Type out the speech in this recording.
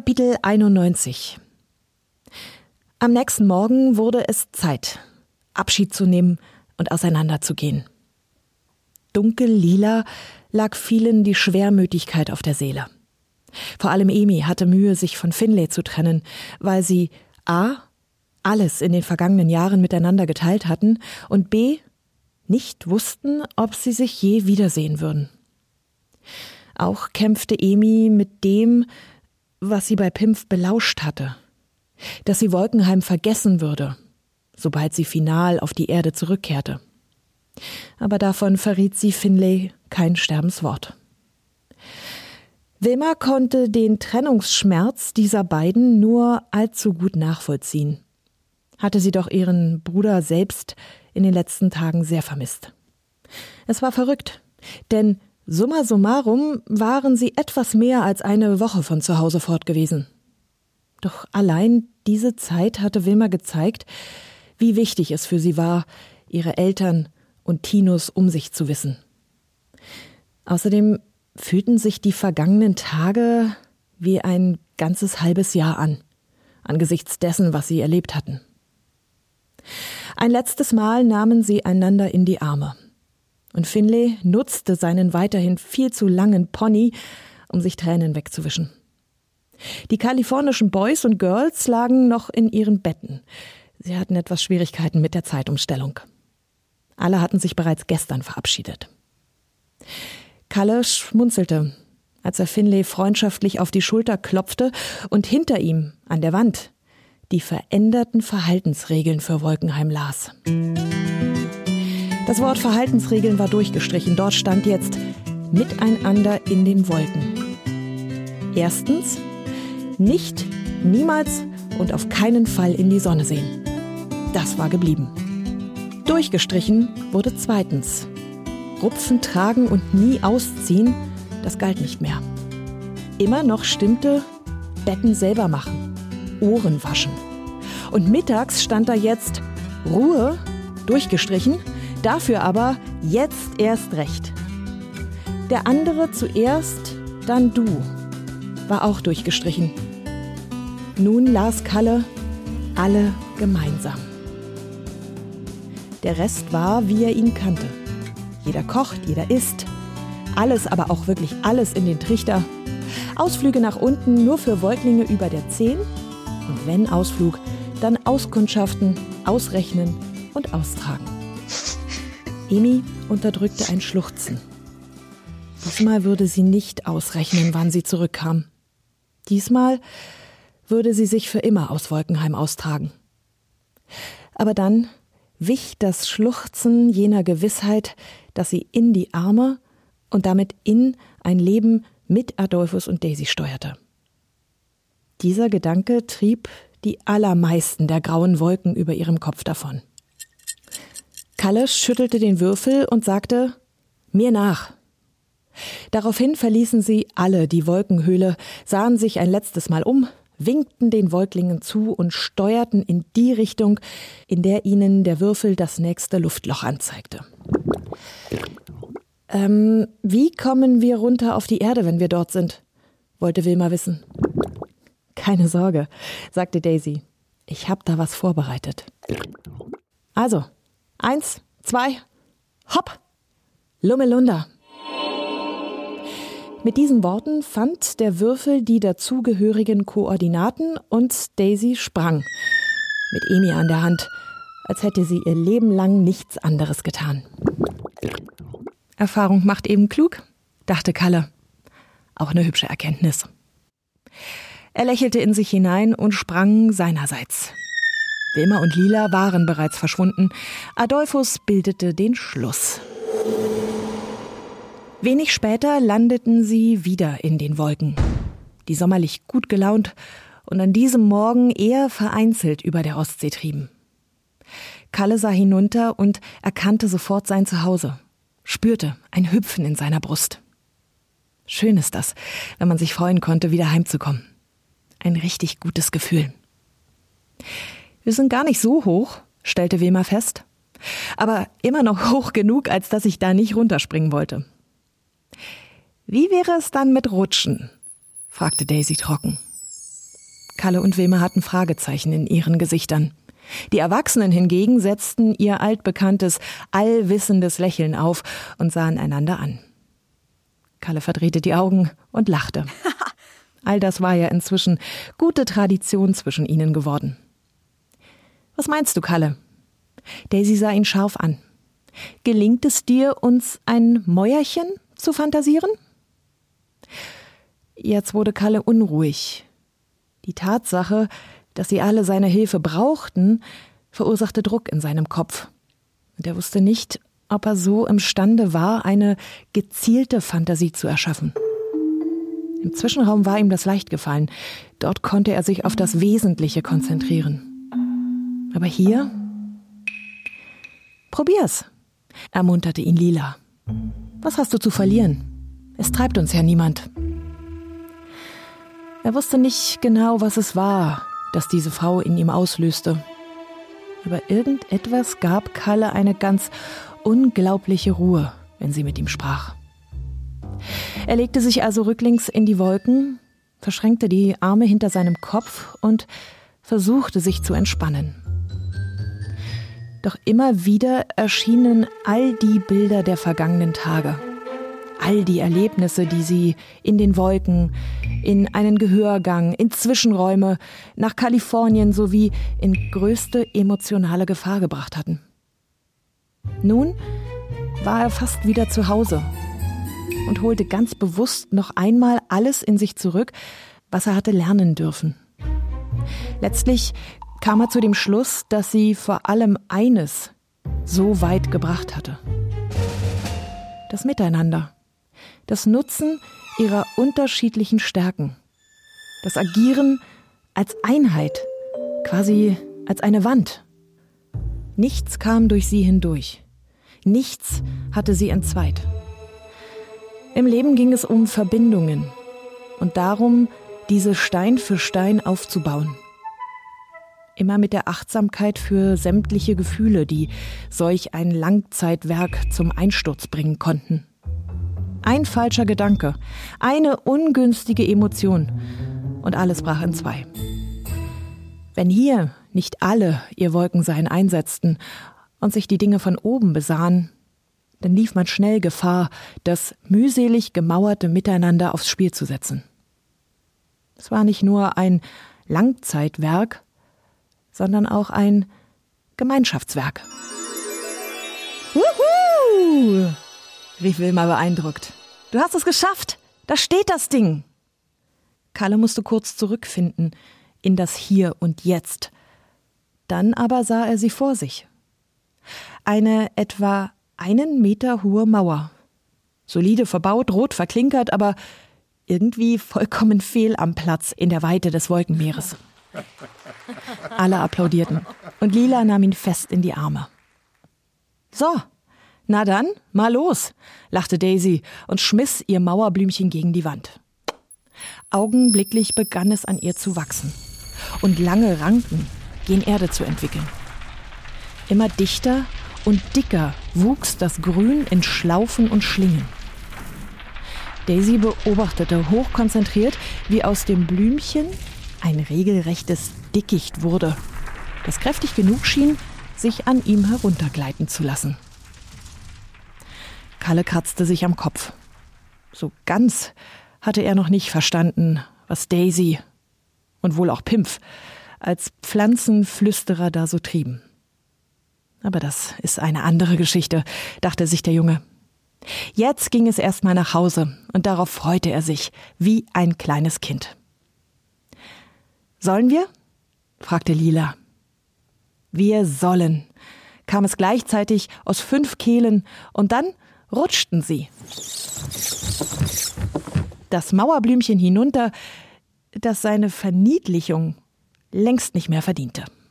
Kapitel 91. Am nächsten Morgen wurde es Zeit, Abschied zu nehmen und auseinanderzugehen. Dunkel-lila lag vielen die Schwermütigkeit auf der Seele. Vor allem Amy hatte Mühe, sich von Finlay zu trennen, weil sie a. alles in den vergangenen Jahren miteinander geteilt hatten und b. nicht wussten, ob sie sich je wiedersehen würden. Auch kämpfte Amy mit dem, was sie bei Pimpf belauscht hatte, dass sie Wolkenheim vergessen würde, sobald sie final auf die Erde zurückkehrte. Aber davon verriet sie Finlay kein Sterbenswort. Wilma konnte den Trennungsschmerz dieser beiden nur allzu gut nachvollziehen. Hatte sie doch ihren Bruder selbst in den letzten Tagen sehr vermisst. Es war verrückt, denn summa summarum waren sie etwas mehr als eine Woche von zu Hause fort gewesen. Doch allein diese Zeit hatte Wilma gezeigt, wie wichtig es für sie war, ihre Eltern und Tinus um sich zu wissen. Außerdem fühlten sich die vergangenen Tage wie ein ganzes halbes Jahr an, angesichts dessen, was sie erlebt hatten. Ein letztes Mal nahmen sie einander in die Arme. Und Finlay nutzte seinen weiterhin viel zu langen Pony, um sich Tränen wegzuwischen. Die kalifornischen Boys und Girls lagen noch in ihren Betten. Sie hatten etwas Schwierigkeiten mit der Zeitumstellung. Alle hatten sich bereits gestern verabschiedet. Kalle schmunzelte, als er Finlay freundschaftlich auf die Schulter klopfte und hinter ihm, an der Wand, die veränderten Verhaltensregeln für Wolkenheim las. Das Wort Verhaltensregeln war durchgestrichen. Dort stand jetzt miteinander in den Wolken. Erstens, nicht, niemals und auf keinen Fall in die Sonne sehen. Das war geblieben. Durchgestrichen wurde zweitens. Rupfen tragen und nie ausziehen, das galt nicht mehr. Immer noch stimmte Betten selber machen, Ohren waschen. Und mittags stand da jetzt Ruhe, durchgestrichen, dafür aber jetzt erst recht. Der andere zuerst, dann du, war auch durchgestrichen. Nun las Kalle alle gemeinsam. Der Rest war, wie er ihn kannte. Jeder kocht, jeder isst. Alles, aber auch wirklich alles in den Trichter. Ausflüge nach unten nur für Säuglinge über der 10. Und wenn Ausflug, dann auskundschaften, ausrechnen und austragen. Amy unterdrückte ein Schluchzen. Diesmal würde sie nicht ausrechnen, wann sie zurückkam. Diesmal würde sie sich für immer aus Wolkenheim austragen. Aber dann wich das Schluchzen jener Gewissheit, dass sie in die Arme und damit in ein Leben mit Adolphus und Daisy steuerte. Dieser Gedanke trieb die allermeisten der grauen Wolken über ihrem Kopf davon. Kalle schüttelte den Würfel und sagte, mir nach. Daraufhin verließen sie alle die Wolkenhöhle, sahen sich ein letztes Mal um, winkten den Wolklingen zu und steuerten in die Richtung, in der ihnen der Würfel das nächste Luftloch anzeigte. Wie kommen wir runter auf die Erde, wenn wir dort sind? Wollte Wilma wissen. Keine Sorge, sagte Daisy. Ich hab da was vorbereitet. Also, 1, 2, hopp! Lummelunda! Mit diesen Worten fand der Würfel die dazugehörigen Koordinaten und Daisy sprang, mit Amy an der Hand, als hätte sie ihr Leben lang nichts anderes getan. Erfahrung macht eben klug, dachte Kalle. Auch eine hübsche Erkenntnis. Er lächelte in sich hinein und sprang seinerseits. Wilma und Lila waren bereits verschwunden. Adolphus bildete den Schluss. Wenig später landeten sie wieder in den Wolken. Die sommerlich gut gelaunt und an diesem Morgen eher vereinzelt über der Ostsee trieben. Kalle sah hinunter und erkannte sofort sein Zuhause. Spürte ein Hüpfen in seiner Brust. Schön ist das, wenn man sich freuen konnte, wieder heimzukommen. Ein richtig gutes Gefühl. Wir sind gar nicht so hoch, stellte Wilma fest, aber immer noch hoch genug, als dass ich da nicht runterspringen wollte. Wie wäre es dann mit Rutschen? Fragte Daisy trocken. Kalle und Wilma hatten Fragezeichen in ihren Gesichtern. Die Erwachsenen hingegen setzten ihr altbekanntes, allwissendes Lächeln auf und sahen einander an. Kalle verdrehte die Augen und lachte. All das war ja inzwischen gute Tradition zwischen ihnen geworden. »Was meinst du, Kalle?« Daisy sah ihn scharf an. »Gelingt es dir, uns ein Mäuerchen zu fantasieren?« Jetzt wurde Kalle unruhig. Die Tatsache, dass sie alle seine Hilfe brauchten, verursachte Druck in seinem Kopf. Und er wusste nicht, ob er so imstande war, eine gezielte Fantasie zu erschaffen. Im Zwischenraum war ihm das leicht gefallen. Dort konnte er sich auf das Wesentliche konzentrieren. Aber hier? Probier's, ermunterte ihn Lila. Was hast du zu verlieren? Es treibt uns ja niemand. Er wusste nicht genau, was es war, das diese Frau in ihm auslöste. Aber irgendetwas gab Kalle eine ganz unglaubliche Ruhe, wenn sie mit ihm sprach. Er legte sich also rücklings in die Wolken, verschränkte die Arme hinter seinem Kopf und versuchte sich zu entspannen. Doch immer wieder erschienen all die Bilder der vergangenen Tage. All die Erlebnisse, die sie in den Wolken, in einen Gehörgang, in Zwischenräume, nach Kalifornien sowie in größte emotionale Gefahr gebracht hatten. Nun war er fast wieder zu Hause und holte ganz bewusst noch einmal alles in sich zurück, was er hatte lernen dürfen. Letztlich kam er zu dem Schluss, dass sie vor allem eines so weit gebracht hatte: das Miteinander. Das Nutzen ihrer unterschiedlichen Stärken. Das Agieren als Einheit, quasi als eine Wand. Nichts kam durch sie hindurch. Nichts hatte sie entzweit. Im Leben ging es um Verbindungen und darum, diese Stein für Stein aufzubauen. Immer mit der Achtsamkeit für sämtliche Gefühle, die solch ein Langzeitwerk zum Einsturz bringen konnten. Ein falscher Gedanke, eine ungünstige Emotion und alles brach in zwei. Wenn hier nicht alle ihr Wolkensein einsetzten und sich die Dinge von oben besahen, dann lief man schnell Gefahr, das mühselig gemauerte Miteinander aufs Spiel zu setzen. Es war nicht nur ein Langzeitwerk, sondern auch ein Gemeinschaftswerk. Wuhu! Rief Wilma beeindruckt. Du hast es geschafft! Da steht das Ding! Kalle musste kurz zurückfinden in das Hier und Jetzt. Dann aber sah er sie vor sich. Eine etwa 1 Meter hohe Mauer. Solide verbaut, rot verklinkert, aber irgendwie vollkommen fehl am Platz in der Weite des Wolkenmeeres. Alle applaudierten und Lila nahm ihn fest in die Arme. So, na dann, mal los, lachte Daisy und schmiss ihr Mauerblümchen gegen die Wand. Augenblicklich begann es an ihr zu wachsen und lange Ranken gen Erde zu entwickeln. Immer dichter und dicker wuchs das Grün in Schlaufen und Schlingen. Daisy beobachtete hochkonzentriert, wie aus dem Blümchen ein regelrechtes Dickicht wurde, das kräftig genug schien, sich an ihm heruntergleiten zu lassen. Kalle kratzte sich am Kopf. So ganz hatte er noch nicht verstanden, was Daisy und wohl auch Pimpf als Pflanzenflüsterer da so trieben. Aber das ist eine andere Geschichte, dachte sich der Junge. Jetzt ging es erstmal nach Hause und darauf freute er sich, wie ein kleines Kind. »Sollen wir?« fragte Lila. »Wir sollen«, kam es gleichzeitig aus 5 Kehlen und dann rutschten sie. Das Mauerblümchen hinunter, das seine Verniedlichung längst nicht mehr verdiente.